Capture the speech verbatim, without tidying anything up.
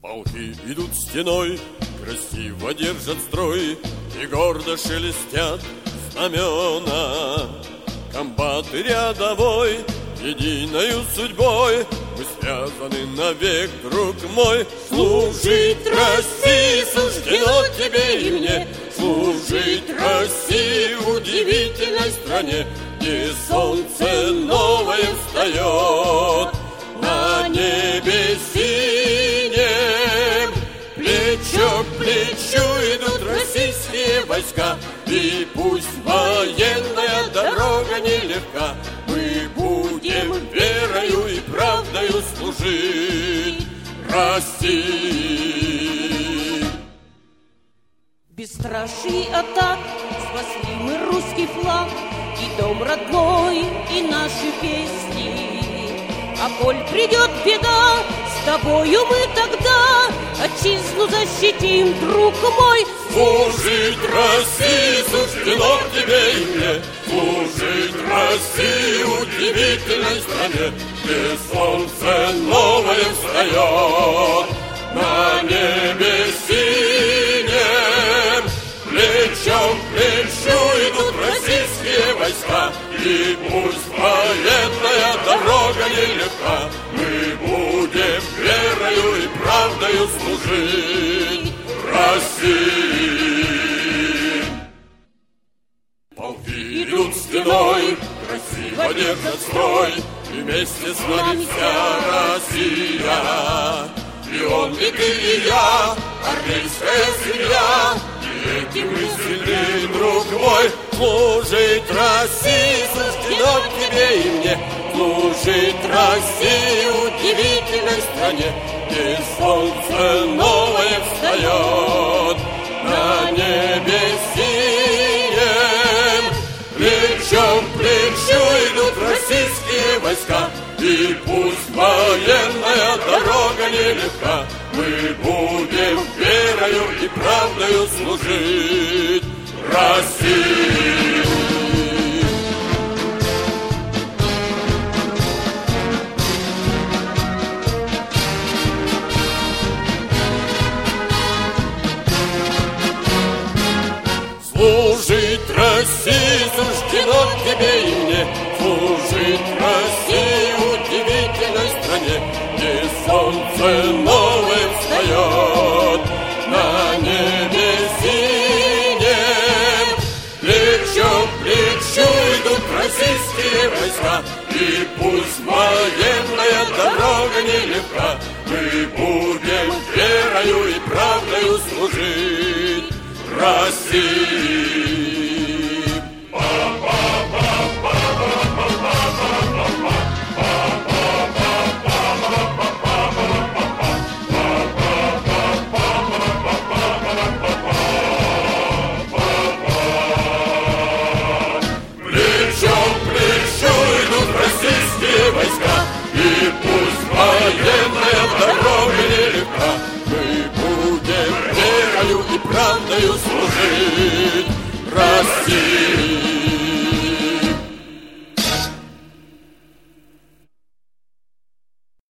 Полки идут стеной, красиво держат строй, и гордо шелестят знамена. Комбаты рядовой, единою судьбой, мы связаны навек, друг мой. Служить России суждено тебе и мне, служить России в удивительной стране, где солнце новое встает на небе синем. Плечо к плечу идут российские войска, и пусть военная дорога нелегка, мы будем верою и правдою служить России. Бесстрашие атак спасли мы русский флаг, и дом родной, и наши песни. А коль придет беда, с тобою мы тогда отчизну защитим, друг мой. Служить России суждено тебе и мне, служить России в удивительной стране, где солнце новое встает на небе синем. Плечом к плечу идут российские войска, и пусть военная дорога нелегка, мы будем верою и правдою служить России. Полки идут стеной, красиво держат строй, и вместе с нами вся Россия. И он, и ты, и я, армейская семья, этим мы сильны, друг мой. Служить России суждено тебе и мне, служить России в удивительной стране, где солнце новое встает на небе синем. Плечом к плечу идут российские войска, и пусть военная дорога нелегка, мы будем верою и правдою служить России. Служить России суждено тебе и мне, служить России в удивительной стране, где солнце новое встает на небе синем. Плечом к плечу идут российские войска, и пусть военная дорога нелегка, мы будем верою и правдою служить России.